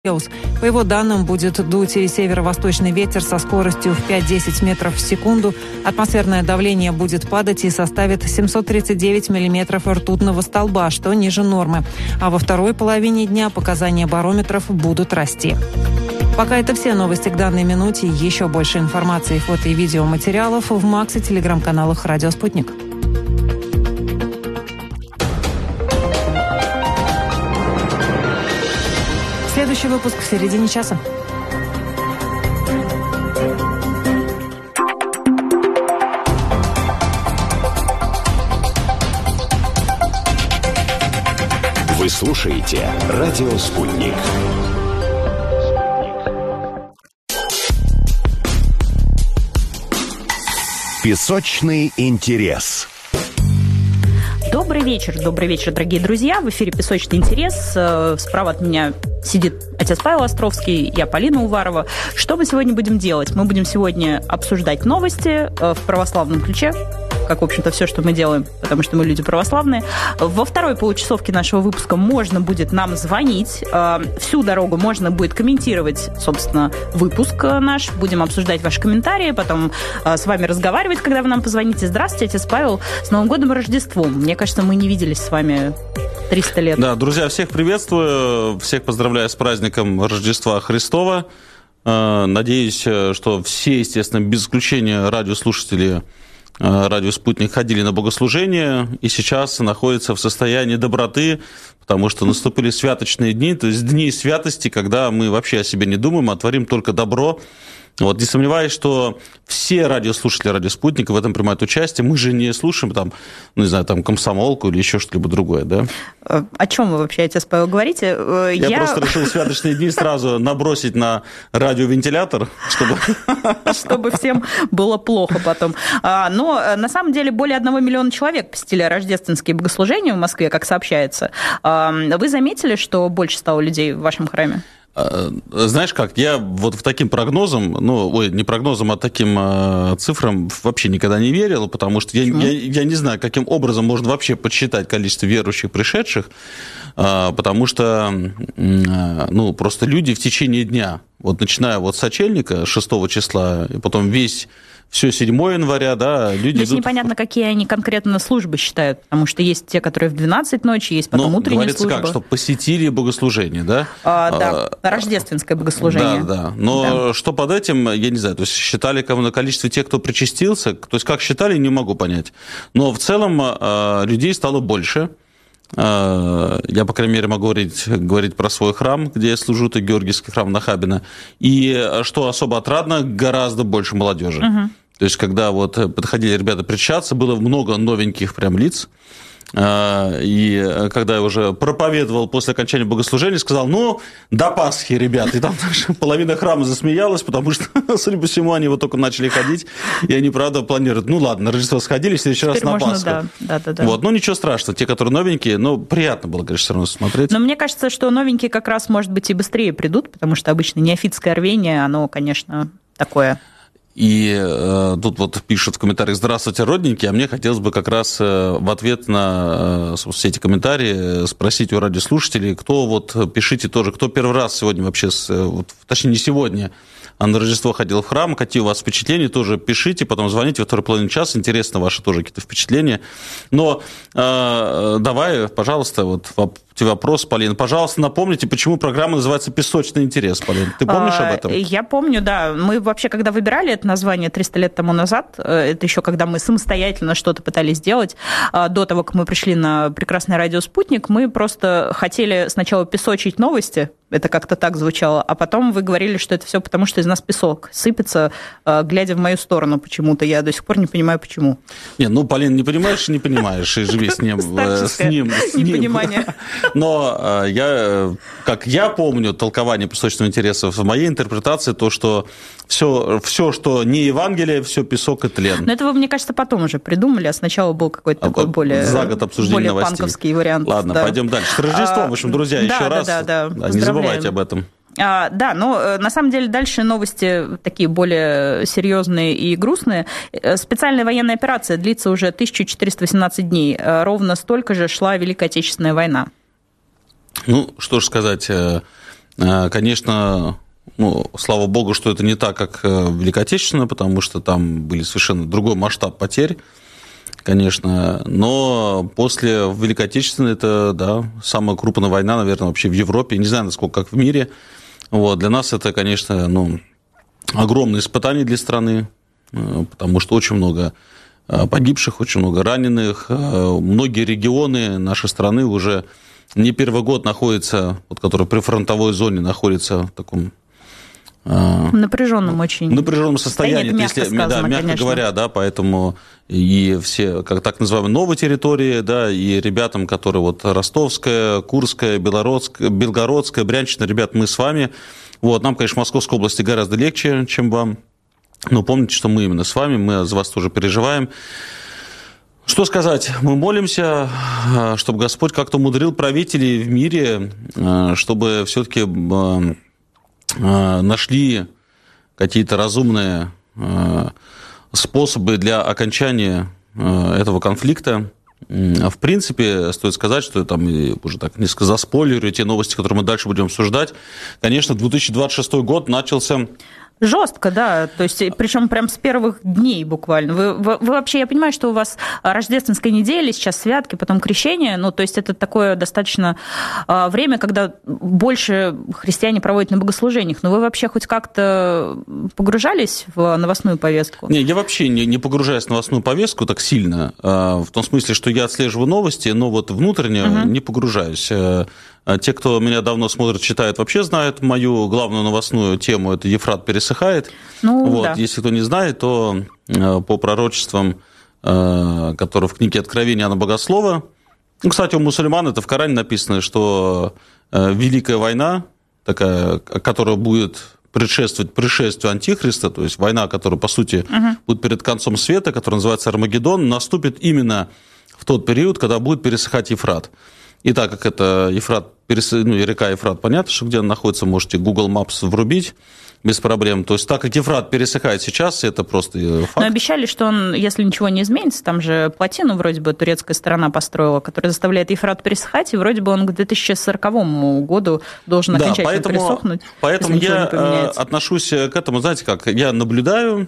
По его данным, будет дуть и северо-восточный ветер со скоростью в 5-10 метров в секунду. Атмосферное давление будет падать и составит 739 миллиметров ртутного столба, что ниже нормы. А во второй половине дня показания барометров будут расти. Пока это все новости к данной минуте. Еще больше информации, фото и видеоматериалов в МАКС и телеграм-каналах «Радио Спутник». Следующий выпуск в середине часа. Вы слушаете «Радио Спутник». Песочный интерес. Добрый вечер, дорогие друзья. В эфире «Песочный интерес». Справа от меня сидит отец Павел Островский, я Полина Уварова. Что мы сегодня будем делать? Мы будем сегодня обсуждать новости в православном ключе, как, в общем-то, все, что мы делаем, потому что мы люди православные. Во второй получасовке нашего выпуска можно будет нам звонить. Всю дорогу можно будет комментировать, собственно, выпуск наш. Будем обсуждать ваши комментарии, потом с вами разговаривать, когда вы нам позвоните. Здравствуйте, отец Павел. С Новым годом и Рождеством. Мне кажется, мы не виделись с вами 300 лет. Да, друзья, всех приветствую. Всех поздравляю с праздником Рождества Христова. Надеюсь, что все, естественно, без исключения радиослушатели «Радио Спутник» ходили на богослужение и сейчас находятся в состоянии доброты, потому что наступили святочные дни, то есть дни святости, когда мы вообще о себе не думаем, а творим только добро. Вот, не сомневаюсь, что все радиослушатели «Радио Спутника» в этом принимают участие. Мы же не слушаем там, ну, не знаю, там комсомолку или еще что-либо другое, да? О чем вы вообще, отец Павел, говорите? Я просто решил святочные дни сразу набросить на радиовентилятор, чтобы всем было плохо потом. Но на самом деле более 1 миллиона человек посетили рождественские богослужения в Москве, как сообщается. Вы заметили, что больше стало людей в вашем храме? Знаешь как, я вот в таким прогнозам, не прогнозам, а таким цифрам вообще никогда не верил, потому что я не знаю, каким образом можно вообще подсчитать количество верующих пришедших, потому что, просто люди в течение дня, вот начиная вот с сочельника, 6 числа, и потом все 7 января, да, люди Здесь непонятно, какие они конкретно службы считают, потому что есть те, которые в 12 ночи, есть потом утренняя служба. Говорится как, что посетили богослужение, да? Да, рождественское богослужение. Да. Но что под этим, я не знаю, то есть считали количество тех, кто причастился, то есть как считали, не могу понять. Но в целом людей стало больше. Я, по крайней мере, могу говорить про свой храм, где я служу, это Георгиевский храм Нахабино. И что особо отрадно, гораздо больше молодежи. Угу. То есть, когда вот подходили ребята причащаться, было много новеньких прям лиц. И когда я уже проповедовал после окончания богослужения, сказал, до Пасхи, ребят. И там половина храма засмеялась, потому что, судя по всему, они вот только начали ходить, и они, правда, планируют, ладно, на Рождество сходили, в следующий раз на Пасху. Да. Вот, ничего страшного, те, которые новенькие, приятно было, конечно, все равно смотреть. Но мне кажется, что новенькие как раз, может быть, и быстрее придут, потому что обычно неофитское рвение, оно, конечно, такое... И тут вот пишут в комментариях «Здравствуйте, родненькие», а мне хотелось бы как раз в ответ на все эти комментарии спросить у радиослушателей, пишите тоже, кто первый раз сегодня вообще, точнее, не сегодня, а на Рождество ходил в храм, какие у вас впечатления, тоже пишите, потом звоните во второй половине часа, интересно ваши тоже какие-то впечатления. Но давай, пожалуйста, вопрос, Полина. Пожалуйста, напомните, почему программа называется «Песочный интерес», Полина. Ты помнишь об этом? Я помню, да. Мы вообще, когда выбирали это название 300 лет тому назад, это еще когда мы самостоятельно что-то пытались сделать, до того, как мы пришли на прекрасное радио «Спутник», мы просто хотели сначала песочить новости, это как-то так звучало, а потом вы говорили, что это все потому, что из нас песок сыпется, глядя в мою сторону почему-то. Я до сих пор не понимаю, почему. Полин, не понимаешь, и живи с ним. Непонимание. Но как я помню толкование песочного интереса, в моей интерпретации то, что все, что не Евангелие, все песок и тлен. Но это вы, мне кажется, потом уже придумали, а сначала был какой-то такой более панковский вариант. Ладно, пойдем дальше. С Рождеством, в общем, друзья, еще раз. Не забывайте об этом. Да, но на самом деле дальше новости такие более серьезные и грустные. Специальная военная операция длится уже 1418 дней. Ровно столько же шла Великая Отечественная война. Что ж сказать, Конечно, слава богу, что это не так, как в Великой Отечественной, потому что там были совершенно другой масштаб потерь, конечно. Но после Великой Отечественной это, да, самая крупная война, наверное, вообще в Европе. Не знаю, насколько как в мире. Для нас это, конечно, огромное испытание для страны, потому что очень много погибших, очень много раненых. Многие регионы нашей страны уже не первый год находятся, которые при фронтовой зоне находятся в таком напряженном состоянии, мягко говоря, да, поэтому и все, как так называемые, новые территории, да, и ребятам, которые Ростовская, Курская, Белгородская, Брянщина, ребят, мы с вами. Нам, конечно, в Московской области гораздо легче, чем вам. Но помните, что мы именно с вами, мы за вас тоже переживаем. Что сказать? Мы молимся, чтобы Господь как-то умудрил правителей в мире, чтобы все-таки нашли какие-то разумные способы для окончания этого конфликта. В принципе, стоит сказать, что там, уже так несколько заспойлерю, те новости, которые мы дальше будем обсуждать, конечно, 2026 год начался... Жестко, да, то есть, причем прям с первых дней буквально. Вы вообще, я понимаю, что у вас рождественская неделя, сейчас святки, потом крещение, то есть это такое достаточно время, когда больше христиане проводят на богослужениях, но вы вообще хоть как-то погружались в новостную повестку? Не, я вообще не погружаюсь в новостную повестку так сильно, в том смысле, что я отслеживаю новости, но внутренне не погружаюсь. Те, кто меня давно смотрит, читают, вообще знают мою главную новостную тему, это Ефрат пересыхает. Да. Если кто не знает, то по пророчествам, которые в книге Откровения Иоанна Богослова, кстати, у мусульман это в Коране написано, что Великая война, такая, которая будет предшествовать пришествию Антихриста, то есть война, которая, по сути, будет перед концом света, которая называется Армагеддон, наступит именно в тот период, когда будет пересыхать Ефрат. И так как это Ефрат, река Ефрат, понятно, что где она находится, можете Google Maps врубить без проблем. То есть так как Ефрат пересыхает сейчас, это просто факт. Но обещали, что он, если ничего не изменится, там же плотину вроде бы турецкая сторона построила, которая заставляет Ефрат пересыхать, и вроде бы он к 2040 году должен окончательно пересохнуть. Поэтому я отношусь к этому, знаете как, я наблюдаю.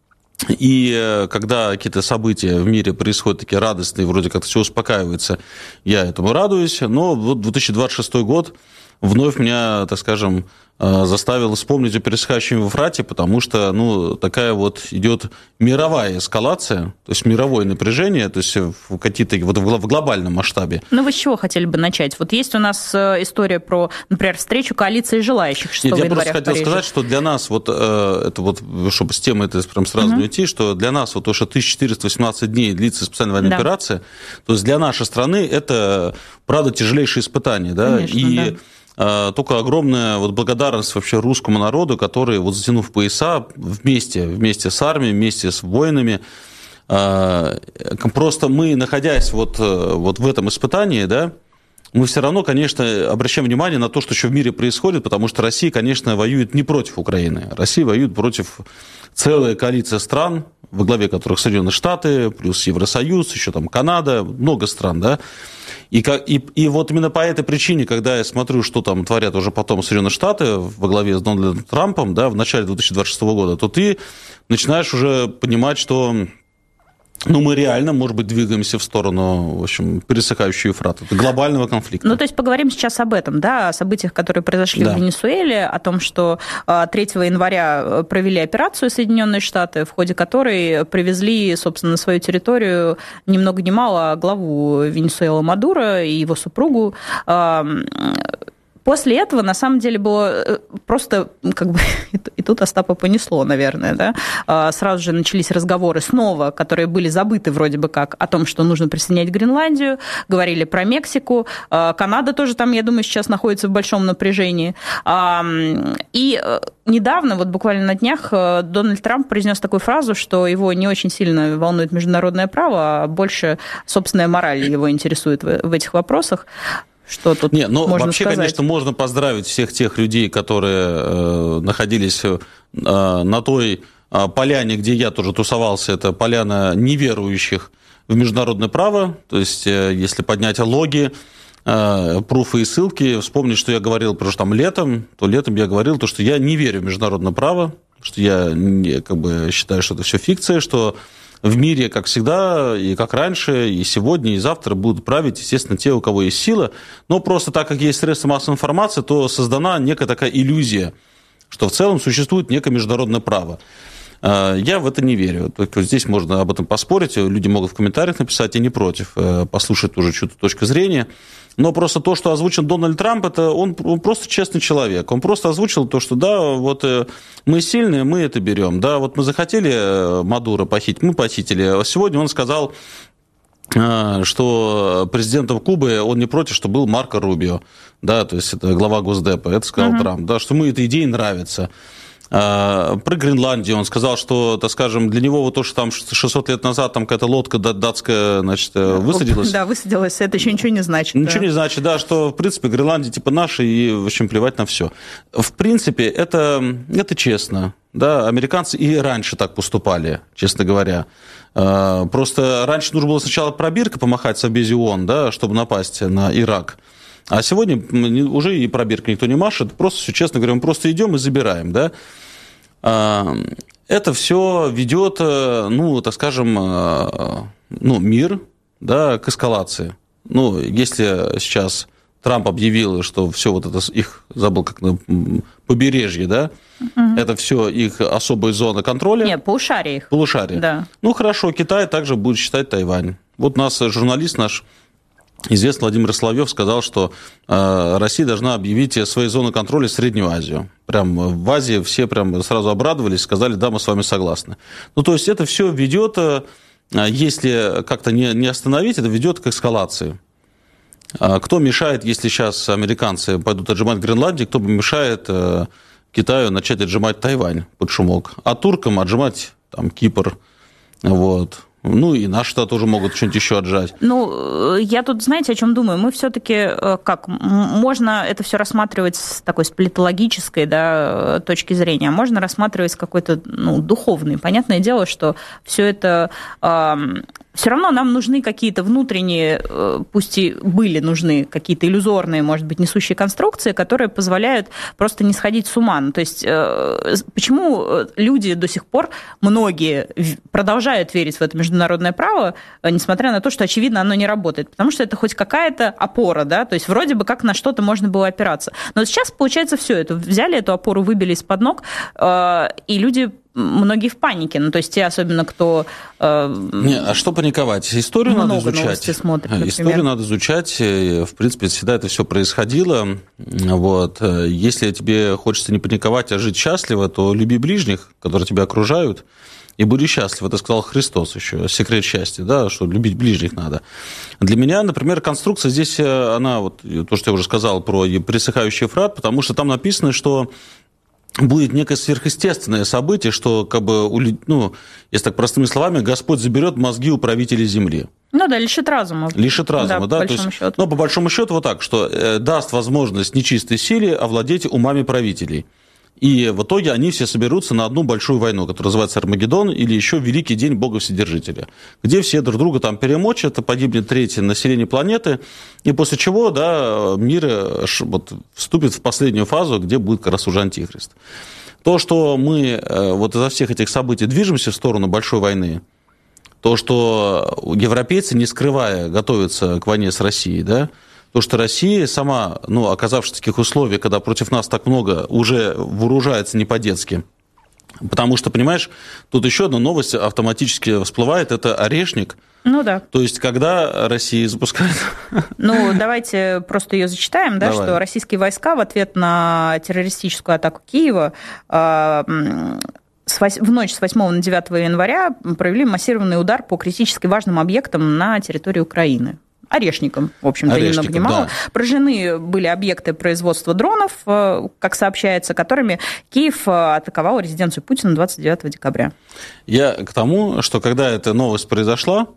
И когда какие-то события в мире происходят такие радостные, вроде как все успокаивается, я этому радуюсь. Но 2026 год вновь меня, так скажем, заставил вспомнить о пересыхающем Ефрате, потому что такая идет мировая эскалация, то есть мировое напряжение, то есть в какие-то в глобальном масштабе. Вы с чего хотели бы начать? Есть у нас история про, например, встречу коалиции желающих 6 января в Париже. Я просто хотел сказать, что для нас, чтобы с темы это прям сразу не уйти, что для нас то, что 1418 дней длится специальная военная операция, то есть для нашей страны это, правда, тяжелейшее испытание. Да? Конечно, только огромная благодарность вообще русскому народу, который, затянув пояса вместе с армией, вместе с воинами, просто мы, находясь в этом испытании, да, мы все равно, конечно, обращаем внимание на то, что еще в мире происходит, потому что Россия, конечно, воюет не против Украины. Россия воюет против целой коалиции стран, во главе которых Соединенные Штаты, плюс Евросоюз, еще там Канада, много стран, да. И именно по этой причине, когда я смотрю, что там творят уже потом Соединенные Штаты во главе с Дональдом Трампом, да, в начале 2026 года, то ты начинаешь уже понимать, что мы реально, может быть, двигаемся в сторону, в общем, пересыхающего Ефрата, глобального конфликта. То есть поговорим сейчас об этом, да, о событиях, которые произошли в Венесуэле, о том, что 3 января провели операцию Соединенные Штаты, в ходе которой привезли, собственно, на свою территорию ни много ни мало главу Венесуэлы Мадуро и его супругу. После этого, на самом деле, было просто, и тут Остапа понесло, наверное, да, сразу же начались разговоры снова, которые были забыты вроде бы как, о том, что нужно присоединять Гренландию, говорили про Мексику, Канада тоже там, я думаю, сейчас находится в большом напряжении. И недавно, буквально на днях, Дональд Трамп произнес такую фразу, что его не очень сильно волнует международное право, а больше собственная мораль его интересует в этих вопросах. Что тут можно вообще, сказать? Конечно, можно поздравить всех тех людей, которые находились на той поляне, где я тоже тусовался, это поляна неверующих в международное право, то есть если поднять логи, пруфы и ссылки, вспомнить, что я говорил, потому что там летом я говорил, что я не верю в международное право, что я считаю, что это все фикция, что в мире, как всегда, и как раньше, и сегодня, и завтра будут править, естественно, те, у кого есть сила. Но просто так как есть средства массовой информации, то создана некая такая иллюзия, что в целом существует некое международное право. Я в это не верю. Только здесь можно об этом поспорить, люди могут в комментариях написать, я не против, послушать тоже чью-то точку зрения. Но просто то, что озвучил Дональд Трамп, это он просто честный человек. Он просто озвучил то, что да, вот мы сильные, мы это берем. Да, вот мы захотели Мадуро похитить, мы похитили. Сегодня он сказал, что президентом Кубы он не против, что был Марко Рубио. Да, то есть это глава Госдепа, это сказал Трамп. Да, что ему эта идея нравится. Про Гренландию он сказал, что, так скажем, для него вот то, что там 600 лет назад там какая-то лодка датская, значит, высадилась. Да, высадилась, это еще ничего не значит. Ничего не значит, да, что, в принципе, Гренландия типа наша, и, в общем, плевать на все. В принципе, это честно. Да, американцы и раньше так поступали, честно говоря. Просто раньше нужно было сначала пробиркой помахать Совбезе ООН, да, чтобы напасть на Ирак. А сегодня уже и пробиркой никто не машет, просто все честно говоря, мы просто идем и забираем, да. Это все ведет, ну, так скажем, мир, да, к эскалации. Ну, если сейчас Трамп объявил, что все вот это их, забыл, как на побережье, да, это все их особые зоны контроля. Нет, полушарие их. Полушарие. Да. Ну, хорошо, Китай также будет считать Тайвань. Вот нас журналист наш, известный Владимир Соловьев, сказал, что Россия должна объявить свои зоны контроля в Среднюю Азию. Прям в Азии все прям сразу обрадовались, сказали, да, мы с вами согласны. Ну, то есть это все ведет, если как-то не остановить, это ведет к эскалации. Кто мешает, если сейчас американцы пойдут отжимать Гренландию, кто мешает Китаю начать отжимать Тайвань под шумок, а туркам отжимать там Кипр, вот. Ну, и наши-то тоже могут что-нибудь еще отжать. Ну, я тут, знаете, о чем думаю? Мы все-таки, как, можно это все рассматривать с такой политологической, да, точки зрения, можно рассматривать с какой-то, духовной. Понятное дело, что все это... Все равно нам нужны какие-то внутренние, пусть и были нужны какие-то иллюзорные, может быть, несущие конструкции, которые позволяют просто не сходить с ума. То есть почему люди до сих пор, многие, продолжают верить в это международное право, несмотря на то, что, очевидно, оно не работает? Потому что это хоть какая-то опора, да, то есть вроде бы как на что-то можно было опираться. Но сейчас, получается, все это. Взяли эту опору, выбили из-под ног, и люди... Многие в панике, то есть те, особенно кто... А что паниковать? Историю надо изучать. Смотрит, историю надо изучать. В принципе, всегда это все происходило. Вот. Если тебе хочется не паниковать, а жить счастливо, то люби ближних, которые тебя окружают, и будь счастлив. Это сказал Христос еще, секрет счастья, да, что любить ближних надо. Для меня, например, конструкция здесь, она, вот то, что я уже сказал про пересыхающий Ефрат, потому что там написано, что будет некое сверхъестественное событие, что, если так простыми словами, Господь заберет мозги у правителей земли. Ну да, лишит разума. Лишит разума, да. По большому счету. Ну, по большому счету, вот так, что даст возможность нечистой силе овладеть умами правителей. И в итоге они все соберутся на одну большую войну, которая называется Армагеддон, или еще Великий день Бога Вседержителя, где все друг друга там перемочат, погибнет третье население планеты, и после чего, да, мир вступит в последнюю фазу, где будет как раз уже Антихрист. То, что мы вот из-за всех этих событий движемся в сторону большой войны, то, что европейцы, не скрывая, готовятся к войне с Россией, да, то, что Россия сама, оказавшись в таких условиях, когда против нас так много, уже вооружается не по-детски. Потому что, понимаешь, тут еще одна новость автоматически всплывает, это орешник. Ну да. То есть, когда Россия запускает... Давайте просто ее зачитаем, да, что российские войска в ответ на террористическую атаку Киева в ночь с 8 на 9 января провели массированный удар по критически важным объектам на территории Украины. Орешником, в общем-то, ни много ни мало. Да. Поражены были объекты производства дронов, как сообщается, которыми Киев атаковал резиденцию Путина 29 декабря. Я к тому, что когда эта новость произошла,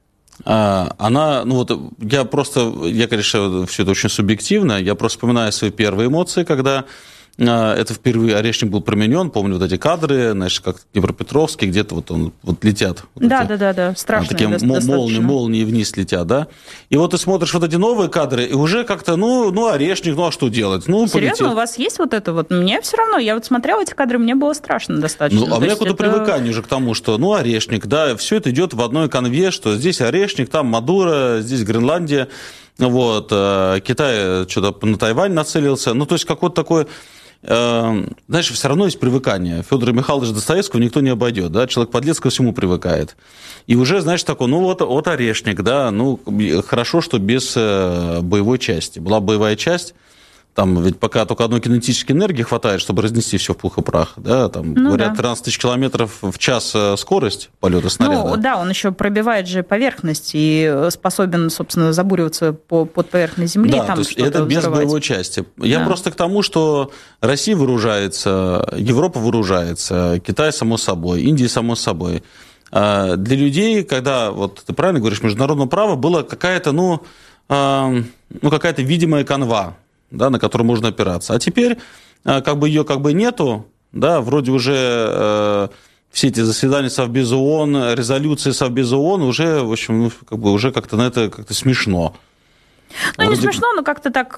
она, я, конечно, все это очень субъективно, я просто вспоминаю свои первые эмоции, когда это впервые орешник был применен. Помню вот эти кадры, знаешь, как Днепропетровский, где-то вот он вот летят. Да, страшные. Такие молнии вниз летят, да. И вот ты смотришь вот эти новые кадры, и уже как-то, орешник, а что делать? Серьезно, полетел. У вас есть вот это вот? Мне все равно, я вот смотрела эти кадры, мне было страшно достаточно. У меня какое-то привыкание уже к тому, что, орешник, да, все это идет в одной конве, что здесь орешник, там Мадуро, здесь Гренландия, вот, Китай что-то на Тайвань нацелился, то есть какое-то такое... Знаешь, все равно есть привыкание. Федора Михайловича Достоевского никто не обойдет, да, человек-подлец ко всему привыкает. И уже, знаешь, такой, вот орешник, да, хорошо, что без боевой части. Была боевая часть, там ведь пока только одной кинетической энергии хватает, чтобы разнести все в пух и прах, да, говорят, 13 тысяч километров в час скорость полета снаряда. Да, он еще пробивает же поверхность и способен, собственно, забуриваться под поверхность Земли. Да, то есть это без боевой части. Я просто к тому, что Россия вооружается, Европа вооружается, Китай, само собой, Индия, само собой. Для людей, когда, вот ты правильно говоришь, международное право, была какая-то, какая-то видимая канва, да, на которую можно опираться. А теперь ее нету, да, вроде уже все эти заседания Совбеза ООН, резолюции Совбеза ООН уже, в общем, уже как-то на это как-то смешно. Не смешно, но как-то так...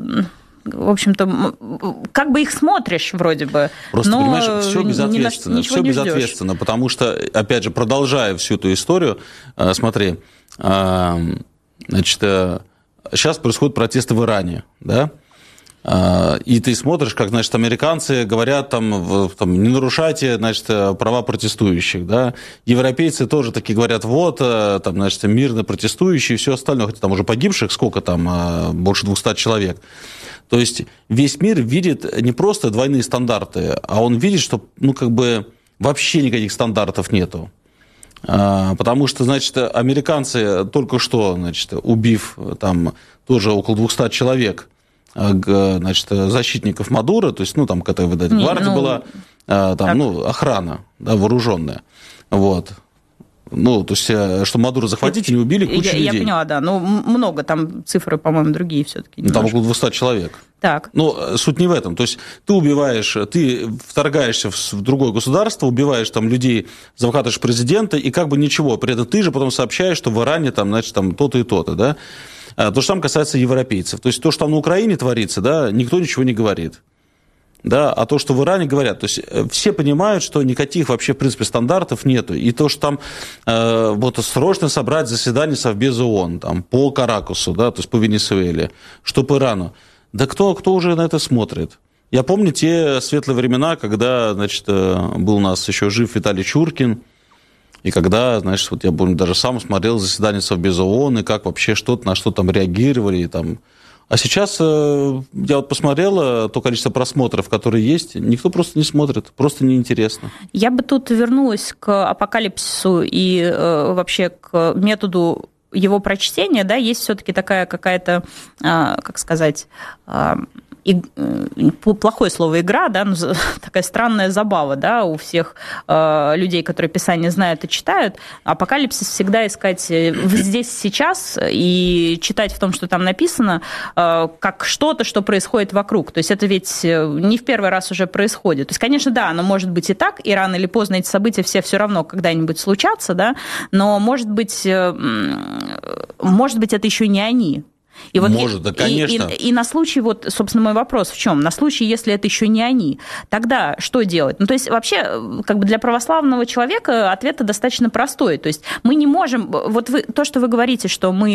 В общем-то, как бы их смотришь вроде бы. Просто, понимаешь, все безответственно, потому что, опять же, продолжая всю эту историю, смотри, значит, сейчас происходят протесты в Иране, да, и ты смотришь, как, значит, американцы говорят, не нарушайте, значит, права протестующих, да, европейцы тоже такие говорят, значит, мирно протестующие и все остальное, хотя там уже погибших, сколько там, больше 200 человек. То есть весь мир видит не просто двойные стандарты, а он видит, что, вообще никаких стандартов нету. Потому что, значит, американцы только что, значит, убив там тоже около 200 человек, значит, защитников Мадуро, то есть, какая-то, видать, гвардия была, охрана, да, вооруженная, вот. То есть, что Мадуро захватить и не убили кучу людей. Я поняла, да. Много там цифры, по-моему, другие все-таки. Там около 200 человек. Так. Но суть не в этом. То есть, ты вторгаешься в другое государство, убиваешь там людей, захватываешь президента, и ничего. При этом ты же потом сообщаешь, что в Иране то-то и то-то, да. То же самое касается европейцев. То есть, то, что там на Украине творится, да, никто ничего не говорит. Да, а то, что в Иране говорят, то есть все понимают, что никаких вообще, в принципе, стандартов нету. И то, что там срочно собрать заседание Совбеза ООН там, по Каракасу, да, то есть по Венесуэле, что по Ирану. Да кто уже на это смотрит? Я помню те светлые времена, когда, значит, был у нас еще жив Виталий Чуркин, и когда, значит, я помню, даже сам смотрел заседание Совбеза ООН, и как вообще на что там реагировали, и там... А сейчас я посмотрела то количество просмотров, которые есть, никто просто не смотрит, просто неинтересно. Я бы тут вернулась к апокалипсису и вообще к методу его прочтения, да, есть все-таки такая какая-то, как сказать, плохое слово «игра», да, такая странная забава, да, у всех людей, которые Писание знают и читают. Апокалипсис всегда искать здесь, сейчас и читать в том, что там написано, как что-то, что происходит вокруг. То есть это ведь не в первый раз уже происходит. То есть, конечно, да, оно может быть и так, и рано или поздно эти события все равно когда-нибудь случатся, да, но, может быть, это еще не они. И может, да, конечно. И на случай, собственно, мой вопрос в чем? На случай, если это еще не они, тогда что делать? То есть вообще, для православного человека ответ достаточно простой. То есть мы не можем... то, что вы говорите, что мы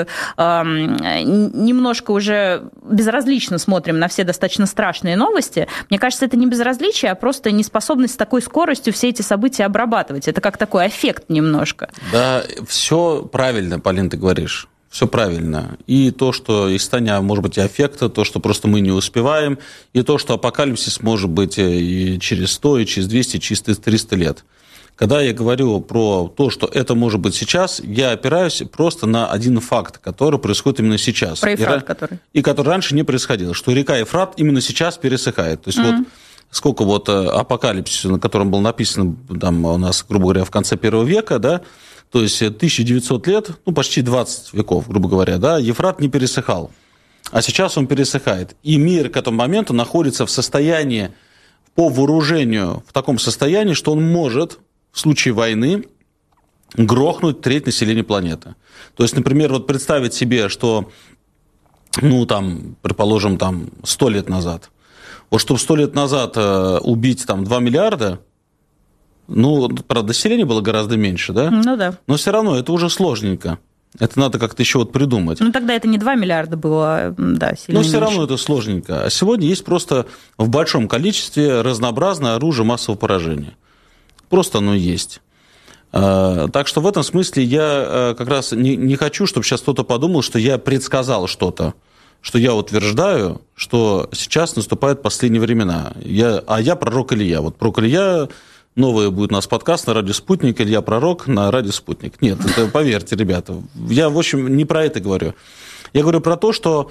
немножко уже безразлично смотрим на все достаточно страшные новости, мне кажется, это не безразличие, а просто неспособность с такой скоростью все эти события обрабатывать. Это как такой эффект немножко. Да, все правильно, Полин, ты говоришь. Все правильно. И то, что истания, может быть, и аффекта, то, что просто мы не успеваем, и то, что апокалипсис может быть и через 100, и через 200, и через 300 лет. Когда я говорю про то, что это может быть сейчас, я опираюсь просто на один факт, который происходит именно сейчас. Про Ефрат, который. И который раньше не происходило, что река Ефрат именно сейчас пересыхает. То есть сколько апокалипсиса, на котором было написано там, у нас, грубо говоря, в конце 1 века, да, то есть 1900 лет, почти 20 веков, грубо говоря, да, Ефрат не пересыхал. А сейчас он пересыхает. И мир к этому моменту находится в состоянии, по вооружению, в таком состоянии, что он может в случае войны грохнуть треть населения планеты. То есть, например, вот представить себе, что, предположим, 100 лет назад, вот чтобы 100 лет назад убить 2 миллиарда, правда, население было гораздо меньше, да? Ну да. Но все равно это уже сложненько. Это надо как-то еще придумать. Тогда это не 2 миллиарда было, да, сильно Но все меньше. равно это сложненько. А сегодня есть просто в большом количестве разнообразное оружие массового поражения. Просто оно есть. Так что в этом смысле я как раз не хочу, чтобы сейчас кто-то подумал, что я предсказал что-то, что я утверждаю, что сейчас наступают последние времена. Я пророк Илья. Вот пророк Илья... Новый будет у нас подкаст на радио «Спутник», Илья Пророк на радио «Спутник». Нет, это поверьте, ребята. Я, в общем, не про это говорю. Я говорю про то, что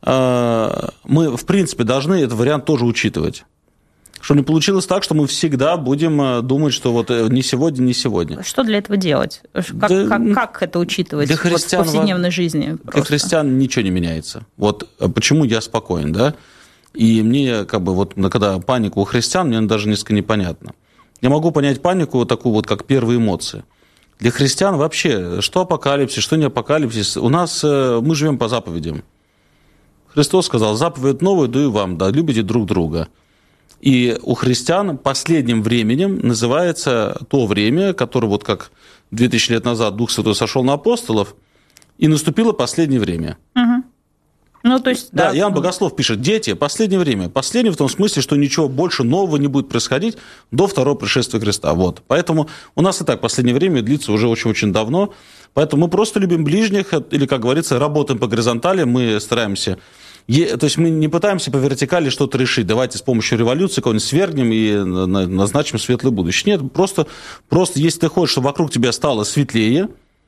мы, в принципе, должны этот вариант тоже учитывать. Что не получилось так, что мы всегда будем думать, что вот не сегодня, не сегодня. Что для этого делать? Как это учитывать для христиан, в повседневной жизни? Для христиан ничего не меняется. Вот почему я спокоен, да? И мне, когда паника у христиан, мне даже несколько непонятно. Я могу понять панику такую как первые эмоции. Для христиан вообще, что апокалипсис, что не апокалипсис, у нас мы живем по заповедям. Христос сказал: заповедь новую даю вам, да, любите друг друга. И у христиан последним временем называется то время, которое как 2000 лет назад Дух Святой сошел на апостолов, и наступило последнее время. Угу. То есть, да, Иоанн Богослов пишет: дети, последнее время. Последнее в том смысле, что ничего больше нового не будет происходить до второго пришествия Христа. Вот. Поэтому у нас и так последнее время длится уже очень-очень давно. Поэтому мы просто любим ближних, или, как говорится, работаем по горизонтали, мы стараемся... То есть мы не пытаемся по вертикали что-то решить. Давайте с помощью революции кого-нибудь свергнем и назначим светлое будущее. Нет, просто если ты хочешь, чтобы вокруг тебя стало светлее,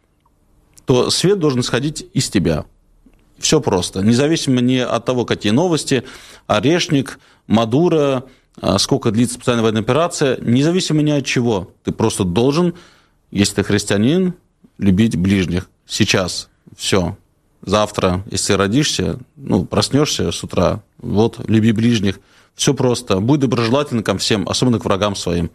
то свет должен исходить из тебя. Все просто. Независимо ни от того, какие новости, Орешник, Мадуро, сколько длится специальная военная операция, независимо ни от чего. Ты просто должен, если ты христианин, любить ближних. Сейчас. Все. Завтра, если родишься, проснешься с утра, люби ближних. Все просто. Будь доброжелателен ко всем, особенно к врагам своим.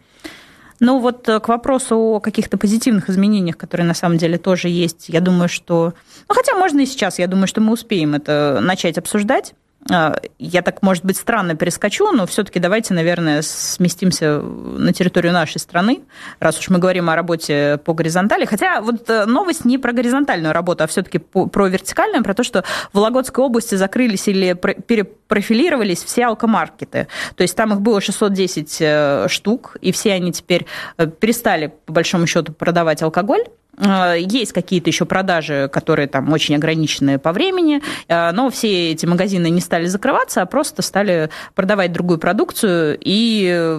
К вопросу о каких-то позитивных изменениях, которые на самом деле тоже есть, я думаю, что... хотя можно и сейчас, я думаю, что мы успеем это начать обсуждать. Я так, может быть, странно перескочу, но все-таки давайте, наверное, сместимся на территорию нашей страны, раз уж мы говорим о работе по горизонтали. Хотя новость не про горизонтальную работу, а все-таки про вертикальную, про то, что в Вологодской области закрылись или перепрофилировались все алкомаркеты. То есть там их было 610 штук, и все они теперь перестали, по большому счету, продавать алкоголь. Есть какие-то еще продажи, которые там очень ограничены по времени, но все эти магазины не стали закрываться, а просто стали продавать другую продукцию. И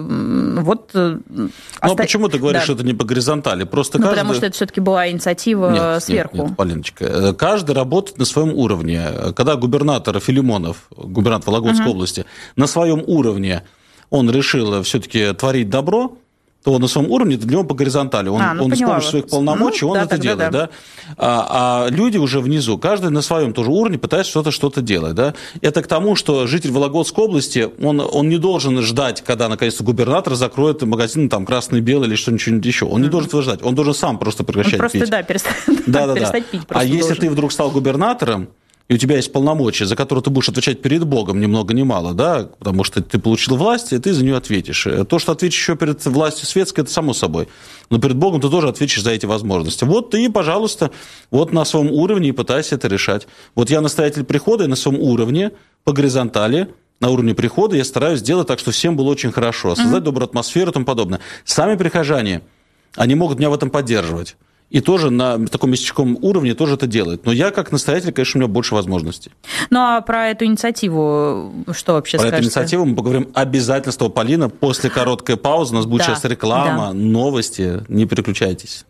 почему ты говоришь, что это не по горизонтали? Просто потому что это все-таки была инициатива сверху. Нет, Полиночка. Каждый работает на своем уровне. Когда губернатор Филимонов, губернатор Вологодской области, на своем уровне он решил все-таки творить добро, то на своем уровне для него по горизонтали. Он с помощью своих полномочий это делает. Да. А люди уже внизу, каждый на своем тоже уровне пытается что-то делать. Да. Это к тому, что житель Вологодской области, он не должен ждать, когда наконец-то губернатор закроет магазин «Красный, белый» или что-нибудь еще. Он не должен этого ждать. Он должен сам просто прекращать пить. Перестать пить. А если ты вдруг стал губернатором, и у тебя есть полномочия, за которые ты будешь отвечать перед Богом ни много ни мало, да, потому что ты получил власть, и ты за нее ответишь. То, что ответишь еще перед властью светской, это само собой. Но перед Богом ты тоже ответишь за эти возможности. Ты, пожалуйста, на своем уровне и пытайся это решать. Я настоятель прихода, и на своем уровне, по горизонтали, на уровне прихода я стараюсь сделать так, что всем было очень хорошо, создать добрую атмосферу и тому подобное. Сами прихожане, они могут меня в этом поддерживать. И тоже на таком местечковом уровне тоже это делает. Но я, как настоятель, конечно, у меня больше возможностей. А про эту инициативу что вообще скажете? Про эту инициативу мы поговорим обязательно с тобой, Полина. После короткой паузы у нас будет сейчас реклама, новости. Не переключайтесь.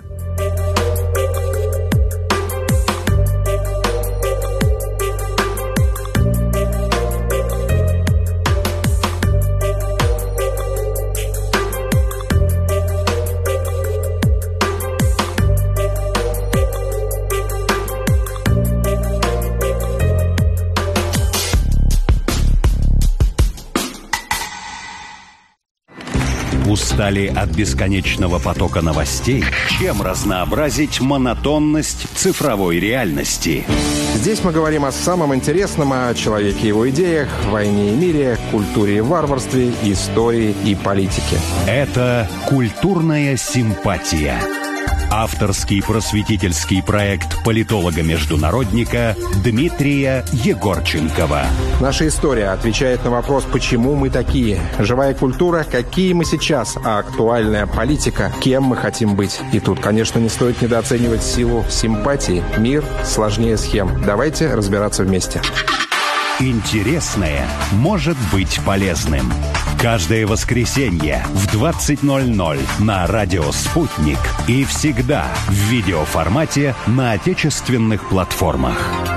Устали от бесконечного потока новостей? Чем разнообразить монотонность цифровой реальности? Здесь мы говорим о самом интересном, о человеке и его идеях, войне и мире, культуре и варварстве, истории и политике. Это «Культурная симпатия». Авторский просветительский проект политолога-международника Дмитрия Егорченкова. Наша история отвечает на вопрос, почему мы такие. Живая культура, какие мы сейчас, а актуальная политика, кем мы хотим быть. И тут, конечно, не стоит недооценивать силу симпатии. Мир сложнее схем. Давайте разбираться вместе. Интересное может быть полезным. Каждое воскресенье в 20:00 на радио «Спутник» и всегда в видеоформате на отечественных платформах.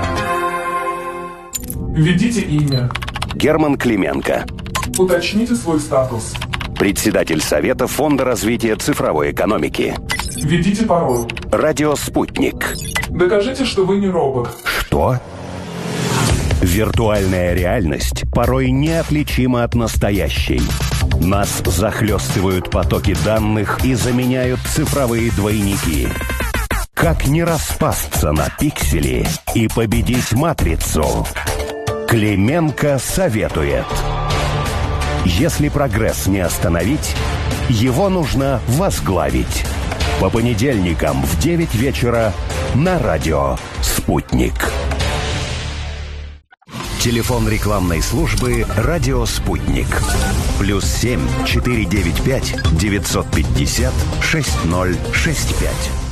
Введите имя. Герман Клименко. Уточните свой статус. Председатель Совета Фонда развития цифровой экономики. Введите пароль. Радио «Спутник». Докажите, что вы не робот. Что? Виртуальная реальность порой неотличима от настоящей. Нас захлестывают потоки данных и заменяют цифровые двойники. Как не распасться на пиксели и победить матрицу? Клименко советует. Если прогресс не остановить, его нужно возглавить. По понедельникам в 9 вечера на радио «Спутник». Телефон рекламной службы «Радио Спутник». +7 495 950 6065.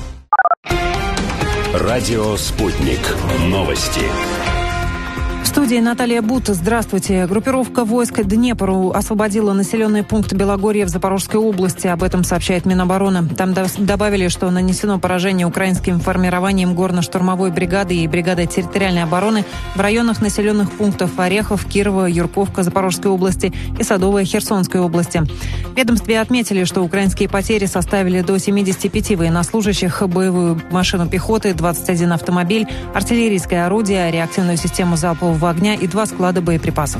Радио Спутник. Новости. В студии Наталья Бут. Здравствуйте. Группировка войск Днепру освободила населенный пункт Белогорье в Запорожской области. Об этом сообщает Минобороны. Там добавили, что нанесено поражение украинским формированием горно-штурмовой бригады и бригады территориальной обороны в районах населенных пунктов Орехов, Кирова, Юрковка Запорожской области и Садовая Херсонской области. В ведомстве отметили, что украинские потери составили до 75 военнослужащих, боевую машину пехоты, 21 автомобиль, артиллерийское орудие, реактивную систему залпового огня и 2 склада боеприпасов.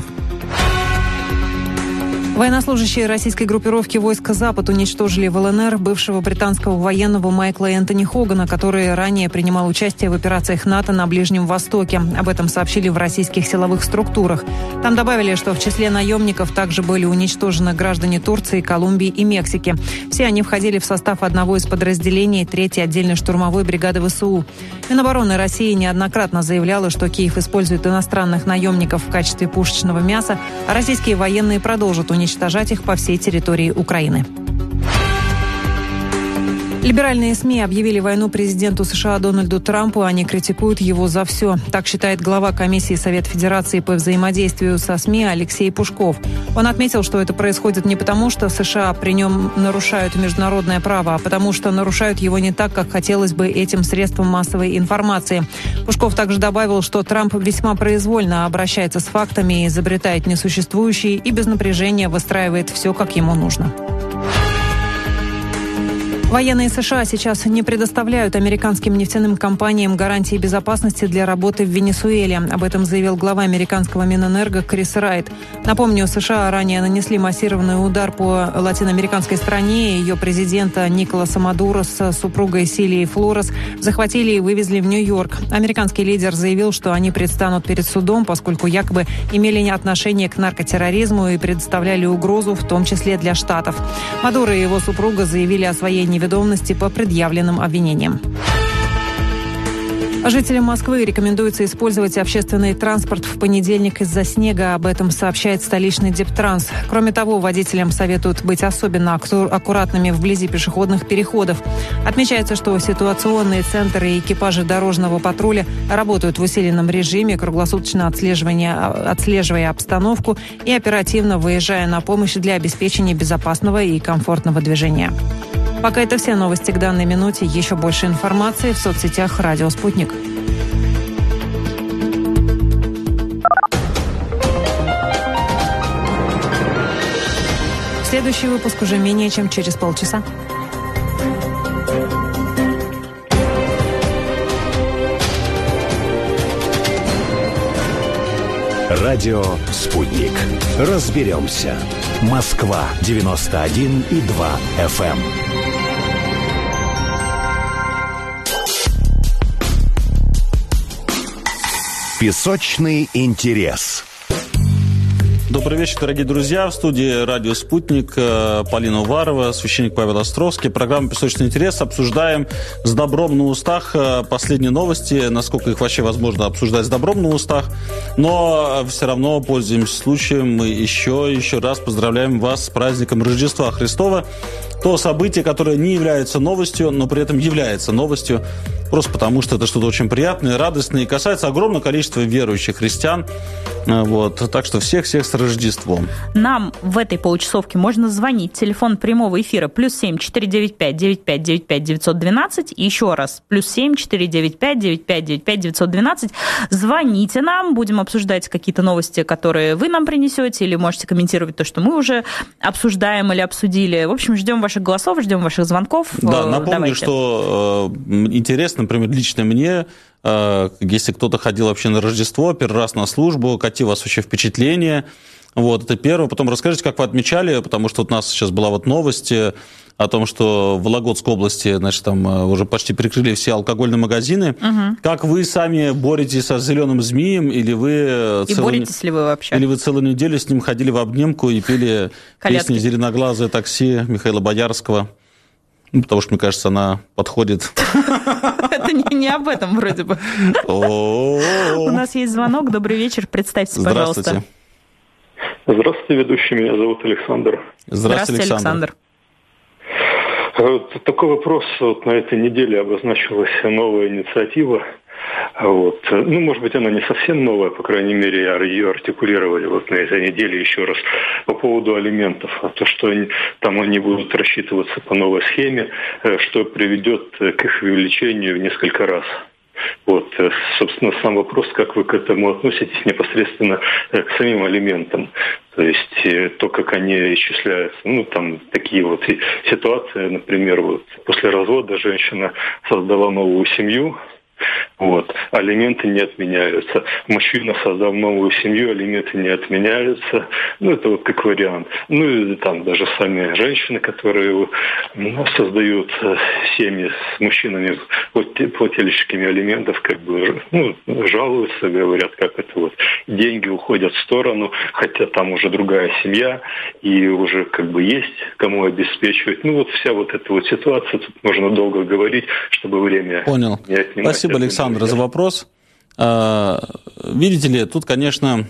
Военнослужащие российской группировки войск «Запад» уничтожили в ЛНР бывшего британского военного Майкла Энтони Хогана, который ранее принимал участие в операциях НАТО на Ближнем Востоке. Об этом сообщили в российских силовых структурах. Там добавили, что в числе наемников также были уничтожены граждане Турции, Колумбии и Мексики. Все они входили в состав одного из подразделений 3-й отдельной штурмовой бригады ВСУ. Минобороны России неоднократно заявляла, что Киев использует иностранных наемников в качестве пушечного мяса, а российские военные продолжат уничтожать их по всей территории Украины. Либеральные СМИ объявили войну президенту США Дональду Трампу, они критикуют его за все. Так считает глава комиссии Совета Федерации по взаимодействию со СМИ Алексей Пушков. Он отметил, что это происходит не потому, что США при нем нарушают международное право, а потому что нарушают его не так, как хотелось бы этим средствам массовой информации. Пушков также добавил, что Трамп весьма произвольно обращается с фактами, изобретает несуществующие и без напряжения выстраивает все, как ему нужно. Военные США сейчас не предоставляют американским нефтяным компаниям гарантии безопасности для работы в Венесуэле. Об этом заявил глава американского Минэнерго Крис Райт. Напомню, США ранее нанесли массированный удар по латиноамериканской стране. Ее президента Николаса Мадуро с супругой Силией Флорес захватили и вывезли в Нью-Йорк. Американский лидер заявил, что они предстанут перед судом, поскольку якобы имели отношение к наркотерроризму и представляли угрозу, в том числе для Штатов. Мадуро и его супруга заявили о своей неведомости по предъявленным обвинениям. Жителям Москвы рекомендуется использовать общественный транспорт в понедельник из-за снега. Об этом сообщает столичный Дептранс. Кроме того, водителям советуют быть особенно аккуратными вблизи пешеходных переходов. Отмечается, что ситуационные центры и экипажи дорожного патруля работают в усиленном режиме, круглосуточно отслеживая обстановку и оперативно выезжая на помощь для обеспечения безопасного и комфортного движения. Пока это все новости к данной минуте. Еще больше информации в соцсетях «Радио Спутник». Следующий выпуск уже менее чем через полчаса. Радио «Спутник». Разберемся. Москва 91,2 FM. Песочный интерес. Добрый вечер, дорогие друзья. В студии «Радио Спутник» Полина Уварова, священник Павел Островский. Программа «Песочный интерес». Обсуждаем с добром на устах последние новости, насколько их вообще возможно обсуждать с добром на устах. Но все равно пользуемся случаем. Мы еще раз поздравляем вас с праздником Рождества Христова. То событие, которое не является новостью, но при этом является новостью, просто потому что это что-то очень приятное, радостное и касается огромного количества верующих христиан. Вот. Так что всех с Рождеством. Нам в этой получасовке можно звонить. Телефон прямого эфира +7 495 9595 912. И еще раз +7 495 9595 912. Звоните нам, будем обсуждать какие-то новости, которые вы нам принесете, или можете комментировать то, что мы уже обсуждаем или обсудили. В общем, ждем ваших голосов, ждем ваших звонков. Да, напомню, давайте. Что интересно, например, лично мне, если кто-то ходил вообще на Рождество, первый раз на службу, какие у вас вообще впечатления? Вот, это первое. Потом расскажите, как вы отмечали, потому что вот у нас сейчас была вот новость о том, что в Вологодской области, значит, там уже почти прикрыли все алкогольные магазины. Угу. Как вы сами боретесь со зеленым змеем, или вы... боретесь ли вы вообще? Или вы целую неделю с ним ходили в обнимку и пели песни «Зеленоглазое такси» Михаила Боярского? Ну, потому что, мне кажется, она подходит. Это не об этом вроде бы. У нас есть звонок. Добрый вечер. Представьтесь, пожалуйста. Здравствуйте, ведущий. Меня зовут Александр. Здравствуйте, Александр. Такой вопрос. Вот на этой неделе обозначилась новая инициатива. Вот. Ну, может быть, она не совсем новая, по крайней мере, ее артикулировали вот на этой неделе еще раз по поводу алиментов. А то, что они будут рассчитываться по новой схеме, что приведет к их увеличению в несколько раз. Вот, собственно, сам вопрос, как вы к этому относитесь непосредственно к самим алиментам. То есть то, как они исчисляются. Ну, там такие вот ситуации, например, вот после развода женщина создала новую семью, вот, алименты не отменяются. Мужчина, создав новую семью, алименты не отменяются. Ну, это вот как вариант. Ну, и там даже сами женщины, которые создают семьи с мужчинами, плательщиками алиментов, как бы, жалуются, говорят, как это вот деньги уходят в сторону, хотя там уже другая семья, и уже как бы есть кому обеспечивать. Ну, вот вся вот эта вот ситуация, тут можно долго говорить, чтобы время не отнимать. Спасибо, Александр, за вопрос. Видите ли, тут, конечно,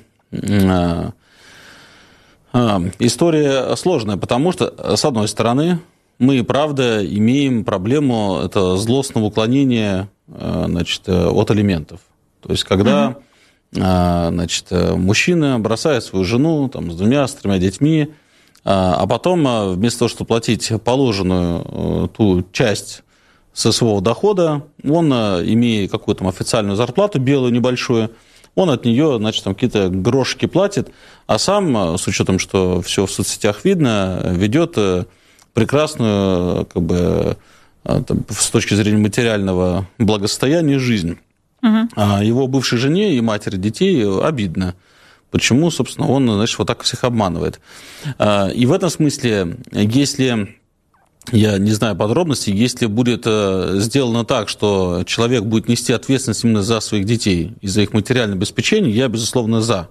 история сложная, потому что, с одной стороны, мы, правда, имеем проблему это злостного уклонения, значит, от алиментов. То есть, когда значит, мужчина бросает свою жену там, с 2-3 детьми, а потом вместо того, чтобы платить положенную ту часть со своего дохода, он, имея какую-то там официальную зарплату, белую небольшую, он от нее, значит, там какие-то грошики платит, а сам, с учетом, что все в соцсетях видно, ведет прекрасную, как бы, с точки зрения материального благосостояния, жизнь. А его бывшей жене и матери детей обидно. Почему, собственно, он, значит, вот так всех обманывает. И в этом смысле, если... Я не знаю подробностей, если будет сделано так, что человек будет нести ответственность именно за своих детей и за их материальное обеспечение, я, безусловно, за.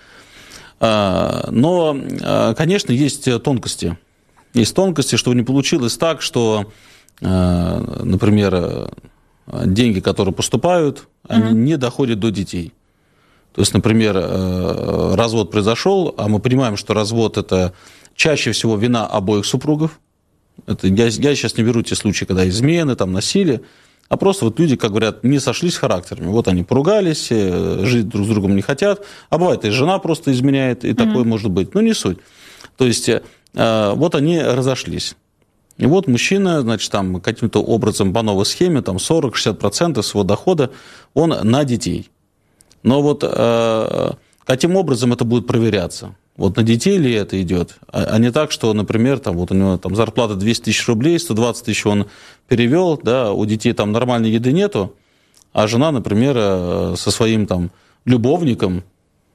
Но, конечно, есть тонкости. Есть тонкости, чтобы не получилось так, что, например, деньги, которые поступают, они не доходят до детей. То есть, например, развод произошел, а мы понимаем, что развод – это чаще всего вина обоих супругов. Это, я сейчас не беру те случаи, когда измены, там, насилие, а просто вот люди, как говорят, не сошлись характерами. Вот они поругались, жить друг с другом не хотят, а бывает и жена просто изменяет, и такое может быть. Но не суть. То есть вот они разошлись. И вот мужчина, значит, там каким-то образом по новой схеме, там 40-60% своего дохода он на детей. Но вот каким образом это будет проверяться? Вот на детей ли это идет? А не так, что, например, там, вот у него там зарплата 200 тысяч рублей, 120 тысяч он перевел, да, у детей там нормальной еды нету, а жена, например, со своим там любовником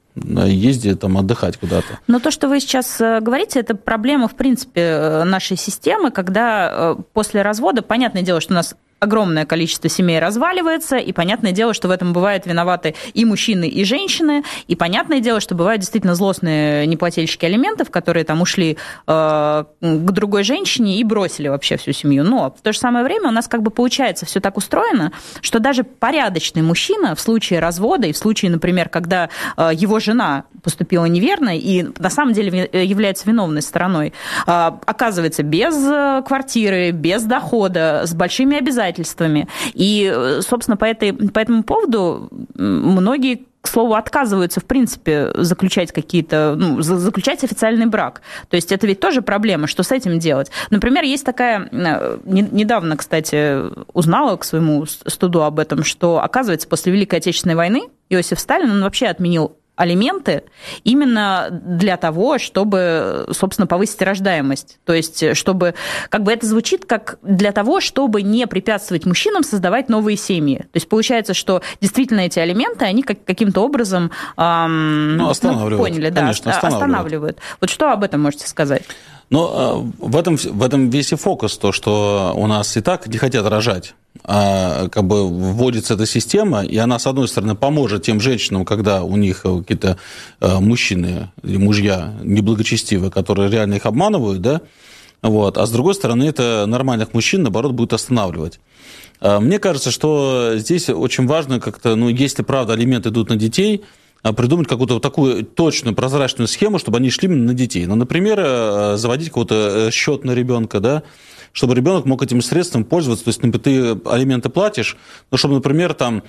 езди там отдыхать куда-то. Но то, что вы сейчас говорите, это проблема, в принципе, нашей системы, когда после развода, понятное дело, что у нас огромное количество семей разваливается, и понятное дело, что в этом бывают виноваты и мужчины, и женщины, и понятное дело, что бывают действительно злостные неплательщики алиментов, которые там ушли к другой женщине и бросили вообще всю семью. Но в то же самое время у нас как бы получается все так устроено, что даже порядочный мужчина в случае развода и в случае, например, когда его жена поступила неверно и на самом деле является виновной стороной, оказывается без квартиры, без дохода, с большими обязательствами. И, собственно, по этому поводу многие, к слову, отказываются, в принципе, заключать официальный брак. То есть это ведь тоже проблема, что с этим делать. Например, есть такая, недавно, кстати, узнала к своему стыду об этом, что, оказывается, после Великой Отечественной войны Иосиф Сталин, он вообще отменил алименты именно для того, чтобы, собственно, повысить рождаемость. То есть, чтобы, как бы это звучит как для того, чтобы не препятствовать мужчинам создавать новые семьи. То есть, получается, что действительно эти алименты, они каким-то образом останавливают. Поняли, да, конечно, останавливают. Вот что об этом можете сказать? Но в этом весь и фокус, то, что у нас и так не хотят рожать. А как бы вводится эта система, и она, с одной стороны, поможет тем женщинам, когда у них какие-то мужчины или мужья неблагочестивые, которые реально их обманывают, да, вот, а с другой стороны, это нормальных мужчин, наоборот, будет останавливать. Мне кажется, что здесь очень важно как-то, если, правда, алименты идут на детей, придумать какую-то вот такую точную, прозрачную схему, чтобы они шли именно на детей. например, заводить какой-то счет на ребенка, да, чтобы ребенок мог этим средством пользоваться. То есть ты алименты платишь, но чтобы, например, там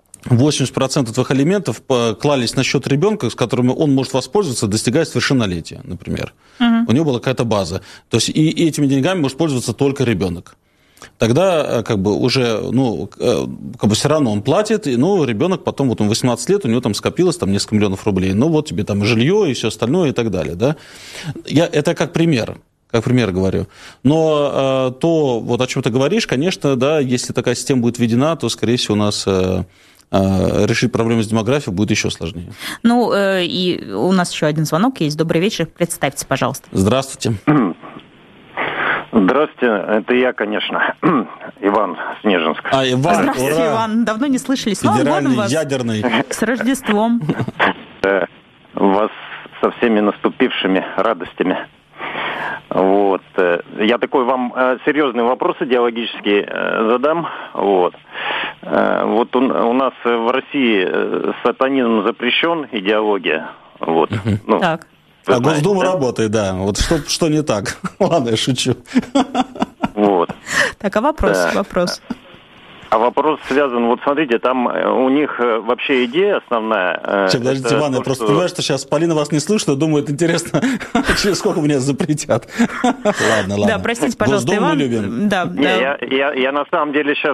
80% твоих алиментов клались на счет ребенка, с которыми он может воспользоваться, достигая совершеннолетия, например. У него была какая-то база. То есть и этими деньгами может пользоваться только ребенок. Тогда как бы уже, все равно он платит, и, ребенок потом, вот он 18 лет, у него там скопилось там несколько миллионов рублей, вот тебе там жилье и все остальное и так далее, да. Это как пример говорю. Но то, вот о чем ты говоришь, конечно, да, если такая система будет введена, то, скорее всего, у нас решить проблему с демографией будет еще сложнее. И у нас еще один звонок есть. Добрый вечер. Представьтесь, пожалуйста. Здравствуйте. Здравствуйте, это я, конечно, Иван Снежинск. Иван, здравствуйте, ура. Иван, давно не слышали. С Новым годом вас. Ядерный. С Рождеством. Вас со всеми наступившими радостями. Вот. Я такой вам серьезный вопрос идеологический задам. Вот у нас в России сатанизм запрещен, идеология. Вот. Так. А Госдума работает, да. Вот что не так? Ладно, я шучу. Вот. Так, а вопрос? А вопрос связан, вот смотрите, там у них вообще идея основная... Подождите, Иван, я просто понимаю, что сейчас Полина вас не слышит, и думает, интересно, через сколько меня запретят. Ладно. Да, простите, пожалуйста, Госдуму Иван. мы любим. Да. Я на самом деле сейчас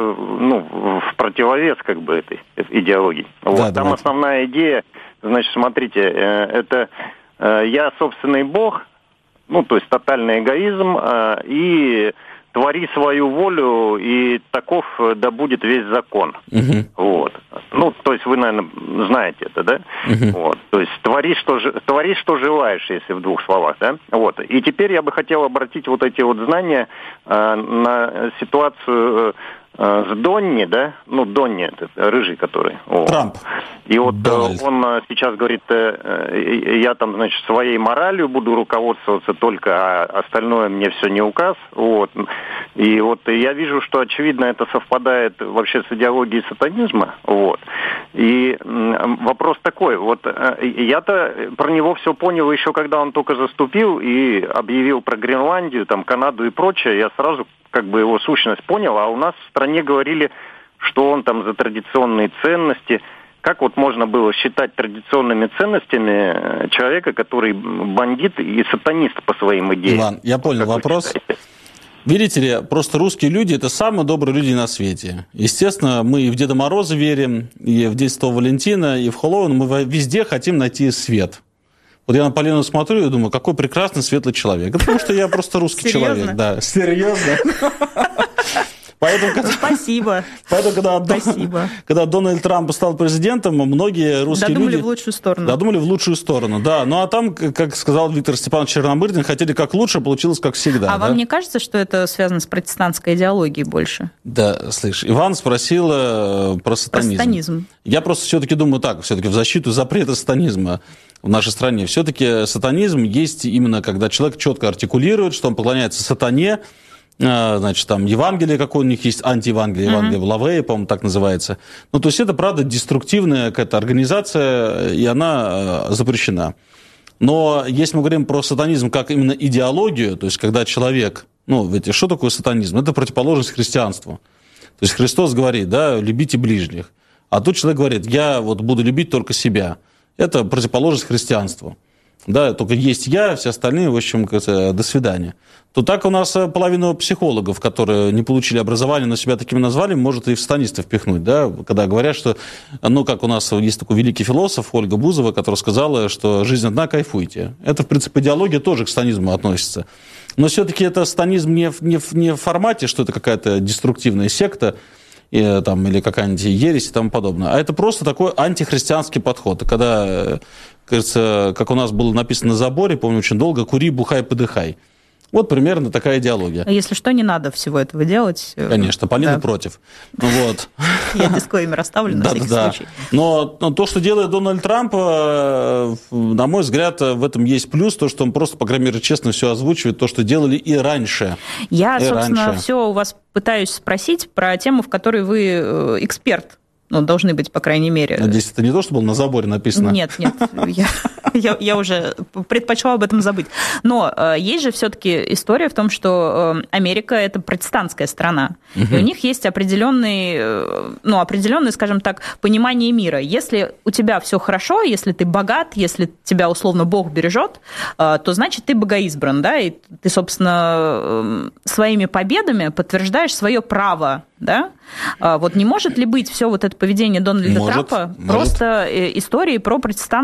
в противовес как бы этой идеологии. Вот. Там основная идея, значит, смотрите, это я собственный бог, то есть тотальный эгоизм, и твори свою волю, и таков да будет весь закон. Вот. То есть вы, наверное, знаете это, да? Вот. То есть твори, что желаешь, если в двух словах, да? Вот. И теперь я бы хотел обратить вот эти вот знания на ситуацию с Донни, да? Донни, это рыжий, который. Трамп. И вот он сейчас говорит, я там, значит, своей моралью буду руководствоваться только, а остальное мне все не указ. Вот. И вот я вижу, что, очевидно, это совпадает вообще с идеологией сатанизма. Вот. И вопрос такой, вот я-то про него все понял еще, когда он только заступил и объявил про Гренландию, там, Канаду и прочее, я сразу как бы его сущность понял, а у нас в стране говорили, что он там за традиционные ценности. Как вот можно было считать традиционными ценностями человека, который бандит и сатанист по своим идеям? Иван, я понял вопрос. Видите ли, просто русские люди – это самые добрые люди на свете. Естественно, мы и в Деда Мороза верим, и в День Святого Валентина, и в Хэллоуин. Мы везде хотим найти свет. Вот я на Полину смотрю и думаю, какой прекрасный, светлый человек. Это потому что я просто русский человек. Да. Серьезно? Спасибо. Поэтому, когда Дональд Трамп стал президентом, многие русские люди... Додумали в лучшую сторону. Додумали в лучшую сторону, да. Ну, а там, как сказал Виктор Степанович Черномырдин, хотели как лучше, получилось как всегда. А вам не кажется, что это связано с протестантской идеологией больше? Да, слышь, Иван спросил про сатанизм. Про сатанизм. Я просто все-таки думаю так, все-таки в защиту запрета сатанизма в нашей стране. Все-таки сатанизм есть именно, когда человек четко артикулирует, что он поклоняется сатане, значит, там Евангелие, какое у них есть, антиевангелие, Евангелие в Лавее, по-моему, так называется. Ну, то есть это, правда, деструктивная какая-то организация, и она запрещена. Но если мы говорим про сатанизм как именно идеологию, то есть когда человек, ну, ведь что такое сатанизм? Это противоположность христианству. То есть Христос говорит, да, любите ближних. А тут человек говорит, я вот буду любить только себя. Это противоположность христианству. Да, только есть я, все остальные, в общем, до свидания. То так у нас половину психологов, которые не получили образование, но себя такими назвали, может и в сатанистов впихнуть, да, когда говорят, что, ну, как у нас есть такой великий философ Ольга Бузова, которая сказала, что жизнь одна, кайфуйте. Это, в принципе, идеология тоже к сатанизму относится. Но все-таки это сатанизм не в формате, что это какая-то деструктивная секта, или какая-нибудь ересь и тому подобное. А это просто такой антихристианский подход. Когда, кажется, как у нас было написано на заборе, помню, очень долго, кури, бухай, подыхай. Вот примерно такая идеология. Если что, не надо всего этого делать. Конечно, Полина против. Вот. Я дисклеймер оставлю на всякий случай. Но то, что делает Дональд Трамп, на мой взгляд, в этом есть плюс, то, что он просто, по крайней мере, честно все озвучивает, то, что делали и раньше. Я, собственно, все у вас пытаюсь спросить про тему, в которой вы эксперт. Ну, должны быть, по крайней мере. Надеюсь, это не то, что было на заборе написано? Нет, я уже предпочла об этом забыть. Но есть же все-таки история в том, что Америка – это протестантская страна. И у них есть определенное, скажем так, понимание мира. Если у тебя все хорошо, если ты богат, если тебя, условно, Бог бережет, то значит, ты богоизбран, да, и ты, собственно, своими победами подтверждаешь свое право, да? Вот не может ли быть все вот это поведение Дональда Трампа просто историей про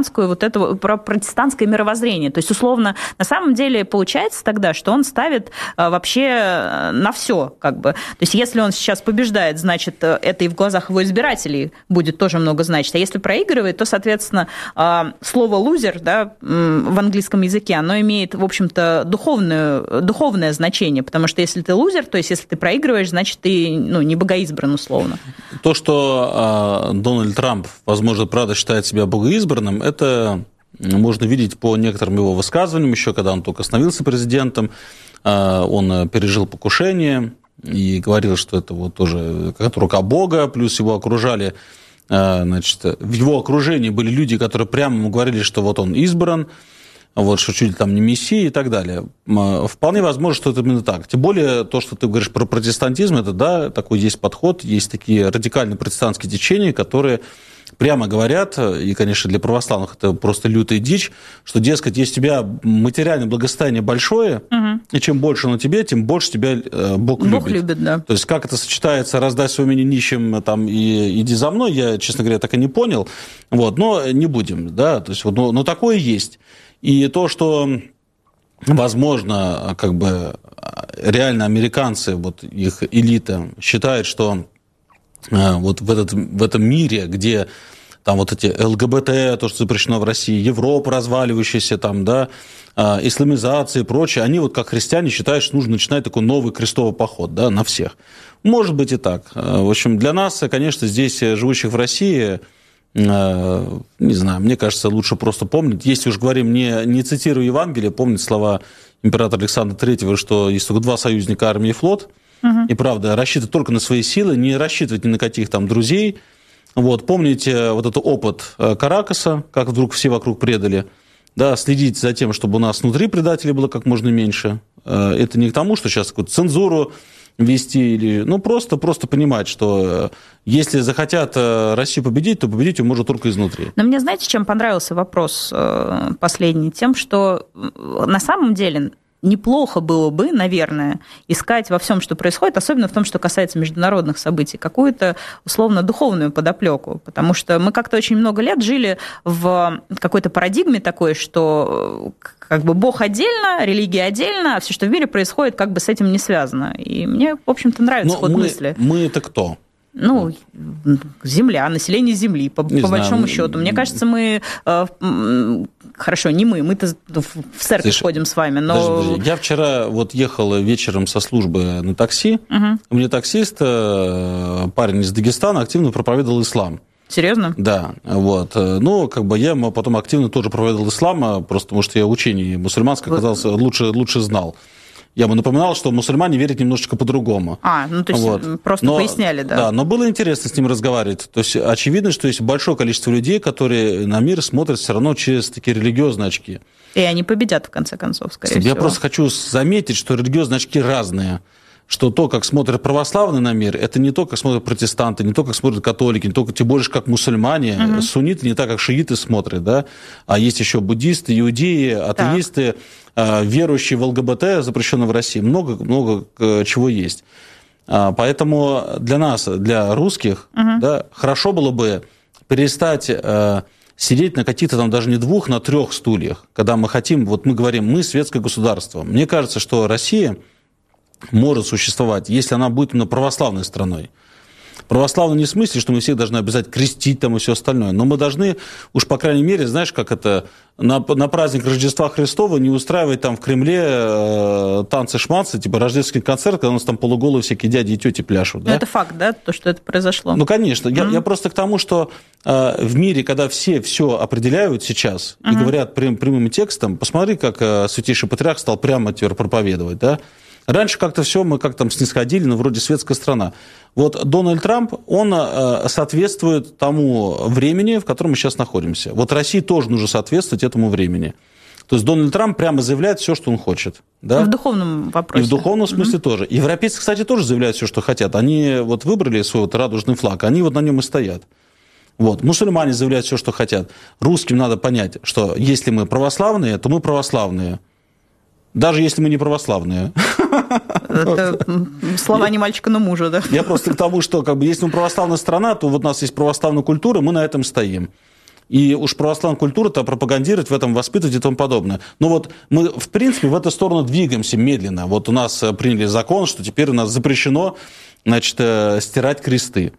протестантское мировоззрение? То есть, условно, на самом деле получается тогда, что он ставит вообще на все, как бы. То есть, если он сейчас побеждает, значит, это и в глазах его избирателей будет тоже много значить. А если проигрывает, то, соответственно, слово «лузер», да, в английском языке, оно имеет, в общем-то, духовное значение, потому что если ты лузер, то есть, если ты проигрываешь, значит, ты, не богоизбран, условно. То, что Дональд Трамп, возможно, правда считает себя богоизбранным, это можно видеть по некоторым его высказываниям, еще когда он только становился президентом, он пережил покушение и говорил, что это вот тоже как-то рука Бога, плюс его окружали, значит, в его окружении были люди, которые прямо ему говорили, что вот он избран, вот, что чуть ли там не мессия и так далее. Вполне возможно, что это именно так. Тем более, то, что ты говоришь про протестантизм, это, да, такой есть подход, есть такие радикальные протестантские течения, которые прямо говорят, и, конечно, для православных это просто лютая дичь, что, дескать, если у тебя материальное благосостояние большое, и чем больше оно тебе, тем больше тебя Бог любит. Бог любит, да. То есть, как это сочетается, раздай свое имя нищим там, и иди за мной, я, честно говоря, так и не понял. Вот, но не будем, да, то есть, вот, но такое есть. И то, что, возможно, как бы реально американцы, вот их элита, считают, что вот в этом мире, где там вот эти ЛГБТ, то, что запрещено в России, Европа разваливающаяся, там, да, исламизация и прочее, они вот как христиане считают, что нужно начинать такой новый крестовый поход, да, на всех. Может быть и так. В общем, для нас, конечно, здесь, живущих в России, не знаю, мне кажется, лучше просто помнить. Если уж говорим, не цитирую Евангелие, помнить слова императора Александра III, что есть только два союзника, армия и флот, и правда, рассчитывать только на свои силы, не рассчитывать ни на каких там друзей. Вот, помните вот этот опыт Каракаса, как вдруг все вокруг предали, да, следить за тем, чтобы у нас внутри предателей было как можно меньше. Это не к тому, что сейчас какую-то цензуру вести, или, просто понимать, что если захотят Россию победить, то победить ее можно только изнутри. Но мне, знаете, чем понравился вопрос последний? Тем, что на самом деле неплохо было бы, наверное, искать во всем, что происходит, особенно в том, что касается международных событий, какую-то условно-духовную подоплеку, потому что мы как-то очень много лет жили в какой-то парадигме такой, что как бы Бог отдельно, религия отдельно, а все, что в мире происходит, как бы с этим не связано. И мне, в общем-то, нравится ход мысли. Мы это кто? Ну, Земля, население Земли, по большому счету. Мне кажется, мы... Хорошо, не мы-то в церковь ходим с вами, но... Подожди. Я вчера вот ехал вечером со службы на такси. У меня таксист, парень из Дагестана, активно проповедовал ислам. Серьезно? Да, вот. Ну, как бы я ему потом активно тоже проповедовал ислам, просто потому что я учение мусульманское, оказался, лучше знал. Я бы напоминал, что мусульмане верят немножечко по-другому. Ну то есть просто поясняли, да? Да, но было интересно с ним разговаривать. То есть очевидно, что есть большое количество людей, которые на мир смотрят все равно через такие религиозные очки. И они победят, в конце концов, скорее всего. Я просто хочу заметить, что религиозные очки разные. Что то, как смотрят православные на мир, это не то, как смотрят протестанты, не то, как смотрят католики, не то, тем больше, как мусульмане, сунниты не так, как шииты смотрят, да, а есть еще буддисты, иудеи, атеисты, верующие в ЛГБТ, запрещенные в России, много чего есть. Поэтому для нас, для русских, да, хорошо было бы перестать сидеть на каких-то там даже не 2, на 3 стульях, когда мы хотим, вот мы говорим, мы светское государство. Мне кажется, что Россия может существовать, если она будет именно православной страной. Православной не в смысле, что мы всех должны обязательно крестить там и все остальное, но мы должны, уж по крайней мере, знаешь, как это, на праздник Рождества Христова не устраивать там в Кремле танцы-шманцы, типа рождественский концерт, когда у нас там полуголые всякие дяди и тети пляшут. Да? Это факт, да, то, что это произошло? Ну, конечно. Я просто к тому, что в мире, когда все определяют сейчас и говорят прямым текстом, посмотри, как Святейший Патриарх стал прямо теперь проповедовать, да? Раньше как-то все мы как там снисходили, но вроде светская страна. Вот Дональд Трамп, он соответствует тому времени, в котором мы сейчас находимся. Вот России тоже нужно соответствовать этому времени. То есть Дональд Трамп прямо заявляет все, что он хочет. Да? В духовном вопросе. И в духовном смысле тоже. Европейцы, кстати, тоже заявляют все, что хотят. Они вот выбрали свой вот радужный флаг, они вот на нем и стоят. Вот. Мусульмане заявляют все, что хотят. Русским надо понять, что если мы православные, то мы православные. Даже если мы не православные. Это слова не мальчика, но мужа, да? Я просто к тому, что как бы, если мы православная страна, то вот у нас есть православная культура, мы на этом стоим. И уж православную культуру-то пропагандировать, в этом воспитывать и тому подобное. Но вот мы, в принципе, в эту сторону двигаемся медленно. Вот у нас приняли закон, что теперь у нас запрещено, значит, стирать кресты.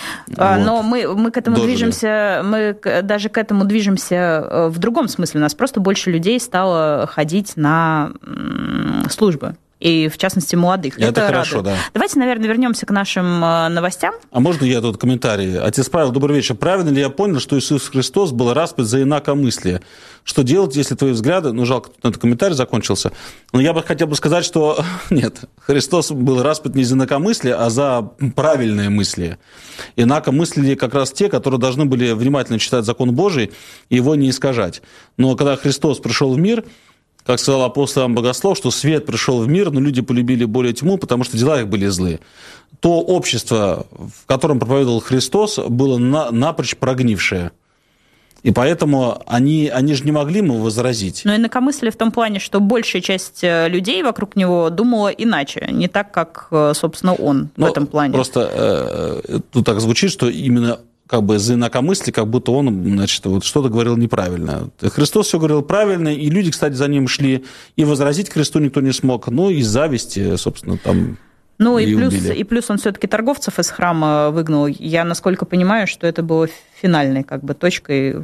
Но мы к этому движемся, мы даже к этому движемся в другом смысле. У нас просто больше людей стало ходить на службы. И, в частности, молодых. Это хорошо, да. Давайте, наверное, вернемся к нашим новостям. А можно я тут комментарий? Отец Павел, добрый вечер. Правильно ли я понял, что Иисус Христос был распят за инакомыслие? Что делать, если твои взгляды... Ну, жалко, этот комментарий закончился. Но я бы хотел сказать, что нет, Христос был распят не за инакомыслие, а за правильные мысли. Инакомыслили как раз те, которые должны были внимательно читать закон Божий и его не искажать. Но когда Христос пришел в мир... Как сказал апостол Иоанн Богослов, что свет пришел в мир, но люди полюбили более тьму, потому что дела их были злые. То общество, в котором проповедовал Христос, было напрочь прогнившее. И поэтому они же не могли ему возразить. Но инакомыслие в том плане, что большая часть людей вокруг него думала иначе, не так, как, собственно, он в этом плане. Просто тут так звучит, что именно... как бы за инакомыслие, как будто он, значит, вот что-то говорил неправильно. Христос все говорил правильно, и люди, кстати, за ним шли, и возразить Христу никто не смог, но из зависти, собственно, там Ну и плюс он все-таки торговцев из храма выгнал. Я, насколько понимаю, что это было финальной как бы точкой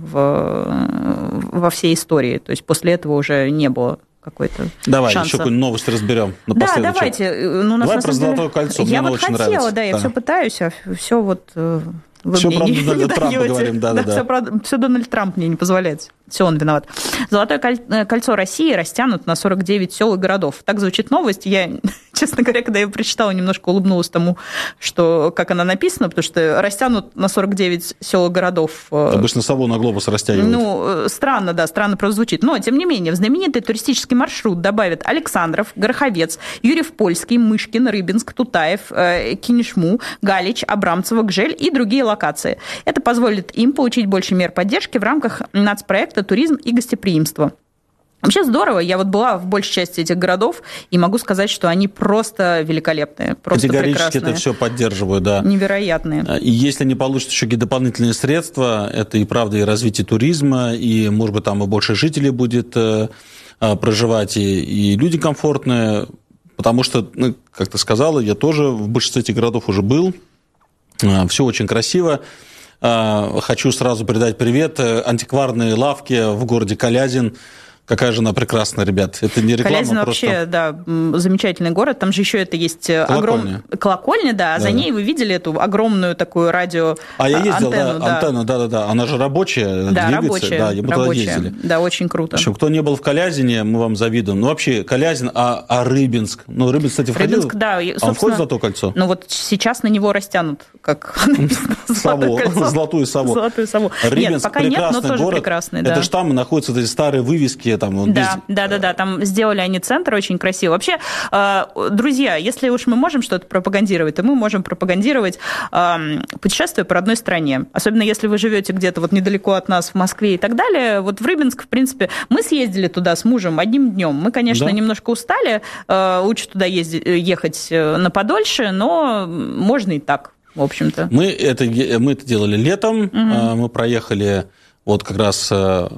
во всей истории. То есть после этого уже не было какой-то Давай, шанса. еще какую-нибудь новость разберем. Да, давайте. Давай про Золотое кольцо, мне оно очень нравится. Я вот хотела, да, я все пытаюсь, а все вот... Вы все мне про не Дональда Трампа говорим, да. Все Дональд Трамп мне не позволяет. Все, он виноват. Золотое кольцо России растянут на 49 сел и городов. Так звучит новость. Я, честно говоря, когда я прочитала, немножко улыбнулась тому, что, как она написана, потому что растянут на 49 сел и городов. Обычно сову на глобус растягивают. Ну, странно, да, странно просто звучит. Но, тем не менее, в знаменитый туристический маршрут добавят Александров, Гороховец, Юрьев-Польский, Мышкин, Рыбинск, Тутаев, Кинешму, Галич, Абрамцево, Гжель и другие локации. Это позволит им получить больше мер поддержки в рамках нацпроекта «Туризм и гостеприимство». Вообще здорово. Я вот была в большей части этих городов, и могу сказать, что они просто великолепные, просто категорически прекрасные. Это все поддерживаю, да. Невероятные. И если они получат еще какие-то дополнительные средства, это и правда и развитие туризма, и, может быть, там и больше жителей будет проживать, и люди комфортные, потому что, ну, как ты сказала, я тоже в большинстве этих городов уже был, все очень красиво. Хочу сразу передать привет антикварные лавки в городе Калязин. Какая же она прекрасная, ребят. Это не реклама, Калязин просто... вообще, да, замечательный город. Там же еще это есть огромная колокольня, да, а за ней вы видели эту огромную такую радио я ездил, антенну, да. Она же рабочая, да, двигается. Рабочая, мы туда ездили. Да, очень круто. В общем, кто не был в Калязине, мы вам завидуем. Ну, вообще, Калязин, а Рыбинск? Ну, Рыбинск, кстати, входил. Рыбинск, да. Он входит в Золотое кольцо? Ну, вот сейчас на него растянут, как Золотую сову. Золотую сову. Рыбинск, пока нет, но тоже город. прекрасный, да. Это же там находятся вот эти старые вывески. Там, Да, там сделали они центр очень красиво. Вообще, друзья, если уж мы можем что-то пропагандировать, то мы можем пропагандировать путешествие по родной стране. Особенно если вы живете где-то вот недалеко от нас, в Москве и так далее. Вот в Рыбинск, в принципе, мы съездили туда с мужем одним днем. Мы, конечно, немножко устали, лучше туда ехать на подольше, но можно и так, в общем-то. Мы это делали летом, мы проехали вот как раз...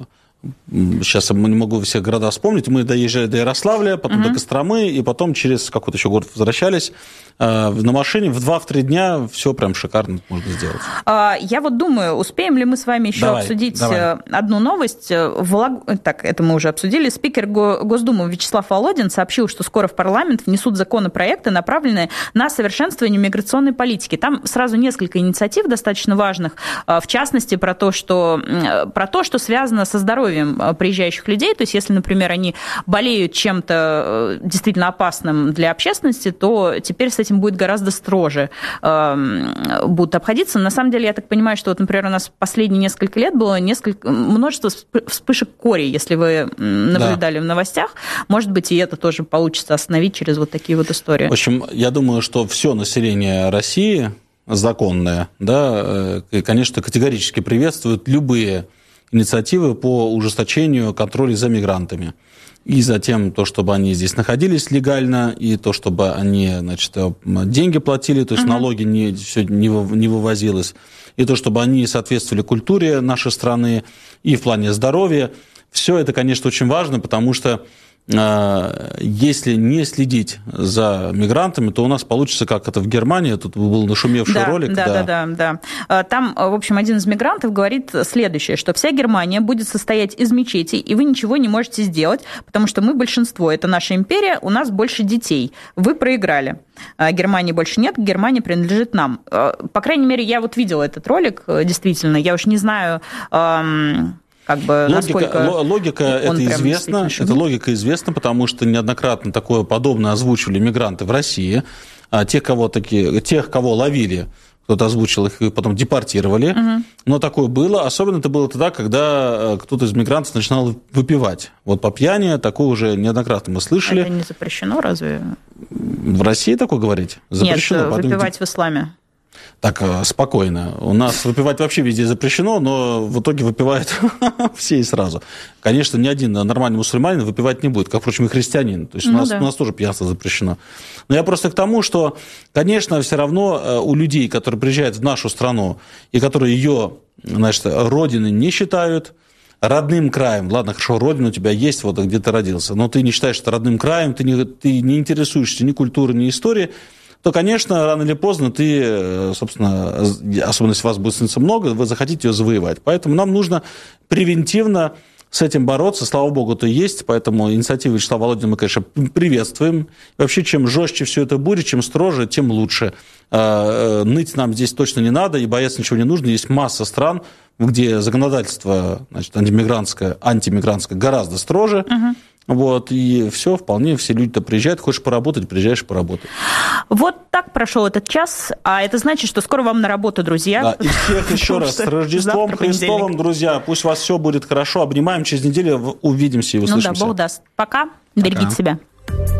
Сейчас я не могу все города вспомнить. Мы доезжали до Ярославля, потом до Костромы, и потом через какой-то еще город возвращались. На машине в 2-3 дня все прям шикарно можно сделать. Я вот думаю, успеем ли мы с вами еще обсудить одну новость. Так, это мы уже обсудили. Спикер Госдумы Вячеслав Володин сообщил, что скоро в парламент внесут законопроекты, направленные на совершенствование миграционной политики. Там сразу несколько инициатив достаточно важных, в частности, про то, что связано со здоровьем приезжающих людей. То есть, если, например, они болеют чем-то действительно опасным для общественности, то теперь с этим будет гораздо строже будут обходиться. На самом деле, я так понимаю, что, вот, например, у нас последние несколько лет было множество вспышек кори, если вы наблюдали в новостях. Может быть, и это тоже получится остановить через вот такие вот истории. В общем, я думаю, что все население России законное, да, конечно, категорически приветствует любые инициативы по ужесточению контроля за мигрантами. И затем то, чтобы они здесь находились легально, и то, чтобы они, значит, деньги платили, то есть налоги не вывозилось, и то, чтобы они соответствовали культуре нашей страны и в плане здоровья. Все это, конечно, очень важно, потому что если не следить за мигрантами, то у нас получится, как это в Германии, тут был нашумевший ролик. Да. Там, в общем, один из мигрантов говорит следующее, что вся Германия будет состоять из мечетей, и вы ничего не можете сделать, потому что мы большинство, это наша империя, у нас больше детей. Вы проиграли. Германии больше нет, Германия принадлежит нам. По крайней мере, я вот видела этот ролик, действительно, я уж не знаю... Логика это известна. Эта логика известна, потому что неоднократно такое подобное озвучивали мигранты в России. Тех, кого ловили, кто-то озвучил их и потом депортировали. Но такое было. Особенно это было тогда, когда кто-то из мигрантов начинал выпивать. Вот по пьяни такое уже неоднократно мы слышали. Это не запрещено разве? В России такое говорить? Запрещено. Нет, выпивать в исламе. Так, спокойно. У нас выпивать вообще везде запрещено, но в итоге выпивают все и сразу. Конечно, ни один нормальный мусульманин выпивать не будет, как, впрочем, и христианин. То есть у нас тоже пьянство запрещено. Но я просто к тому, что, конечно, все равно у людей, которые приезжают в нашу страну и которые ее, значит, родиной не считают, родным краем, ладно, хорошо, родина у тебя есть, вот где ты родился, но ты не считаешь это родным краем, ты не интересуешься ни культурой, ни историей, то, конечно, рано или поздно ты, собственно, особенно если вас будет становиться много, вы захотите ее завоевать. Поэтому нам нужно превентивно с этим бороться. Слава богу, это есть, поэтому инициативу Вячеслава Володина мы, конечно, приветствуем. И вообще, чем жестче все это будет, чем строже, тем лучше. Ныть нам здесь точно не надо, и бояться ничего не нужно. Есть масса стран, где законодательство, значит, антимигрантское гораздо строже. Вот, и все, вполне, все люди-то приезжают, хочешь поработать, приезжаешь поработать. Вот так прошел этот час, а это значит, что скоро вам на работу, друзья. Да, и всех еще раз с Рождеством Христовым, друзья, пусть у вас все будет хорошо, обнимаем, через неделю увидимся и услышимся. Ну да, Бог даст. Пока, берегите себя.